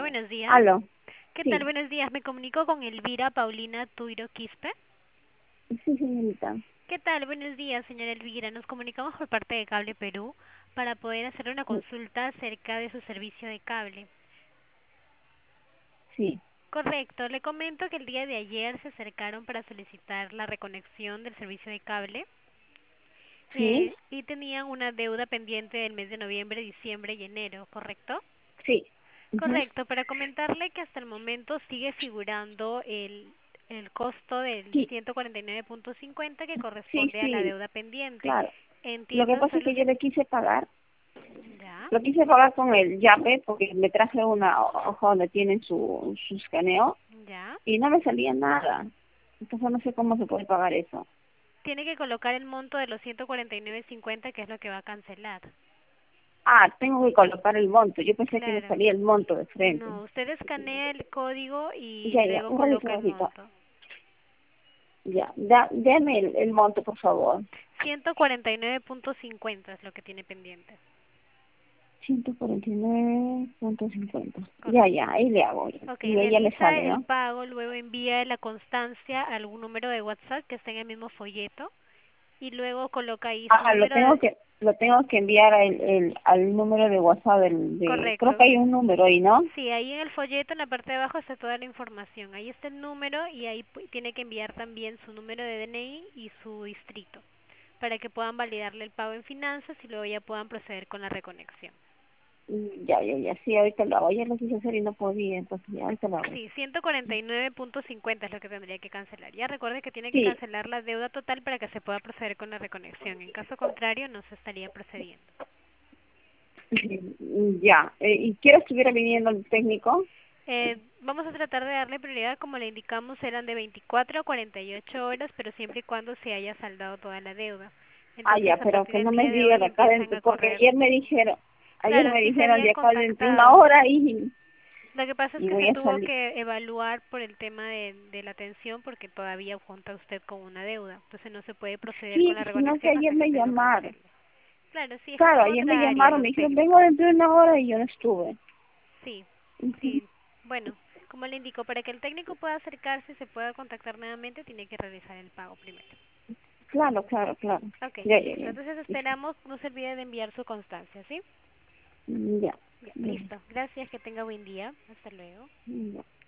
buenos días. Aló, ¿Qué tal? sí, Buenos días. Me comunico con Elvira Paulina Tuiro Quispe. sí, señorita. ¿Qué tal? Buenos días, señora Elvira. Nos comunicamos por parte de Cable Perú para poder hacer una consulta acerca de su servicio de cable. Sí, Correcto. Le comento que el día de ayer se acercaron para solicitar la reconexión del servicio de cable sí, y tenían una deuda pendiente del mes de noviembre, diciembre y enero, ¿correcto? sí, ujú, Correcto, para comentarle que hasta el momento sigue figurando el costo del sí, 149.50 que sí, corresponde a la sí, deuda pendiente. claro. Lo que Entiendo pasa es solo que yo le quise pagar, ya, lo quise pagar con el Yape porque me traje una hoja donde tienen su escaneo ya. y no me salía nada. Entonces no sé cómo se puede pagar eso. Tiene que colocar el monto de los 149.50 que es lo que va a cancelar. Ah, tengo que colocar el monto. Yo pensé que le Claro. salía el monto de frente. No, usted escanea el código y Ya, ya, luego un coloca el ratito. monto. Ya, deme el monto, por favor. 149.50 es lo que tiene pendiente. 149.50. Ya, Correcto. ya, ahí le hago. Ya, Ok, ya me realiza sale, el ¿no? pago, luego envía la constancia a algún número de WhatsApp que esté en el mismo folleto y luego coloca ahí su Ah, número lo tengo que enviar al número de WhatsApp creo correcto. que hay un número ahí, ¿no? Sí, ahí en el folleto en la parte de abajo está toda la información. Ahí está el número y ahí tiene que enviar también su número de DNI y su distrito para que puedan validarle el pago en finanzas y luego ya puedan proceder con la reconexión. Ya, ya, ya, sí, ahorita lo hago. Ya lo quise hacer y no podía, entonces ya, ahorita lo hago. Sí, 149.50 es lo que tendría que cancelar. Ya recuerde que tiene que Sí, cancelar la deuda total para que se pueda proceder con la reconexión. En caso contrario, no se estaría procediendo. ya. ¿Y quiero estuviera viniendo el técnico? Vamos a tratar de darle prioridad, como le indicamos, eran de 24 a 48 horas, pero siempre y cuando se haya saldado toda la deuda. Ah, ya, Entonces, a pero partir que del no me día de diga hoy de acá empiezan dentro, a porque correr. ayer Claro, me sí se dijeron habían de acá dentro de una contactado. hora Lo que pasa es y que se voy a tuvo salir. que evaluar por el tema de la atención porque todavía cuenta usted con una deuda. Entonces no se puede proceder con Sí, la sino que reconexión ayer hasta que me usted lo llamaron. cancele. Claro, sí, es que Claro, son ayer me otra área llamaron, los me dijeron, vengo técnicos. dentro de una hora y yo no estuve. Sí, Ujú. sí. Bueno, como le indico, para que el técnico pueda acercarse y se pueda contactar nuevamente, tiene que realizar el pago primero. Claro, claro, claro. Ok, Ya, ya, listo. ya. Entonces Sí, sí. esperamos, no se olvide de enviar su constancia, ¿sí? Ya. Ya, Ya, listo. Gracias, que tenga buen día. Hasta luego. ya.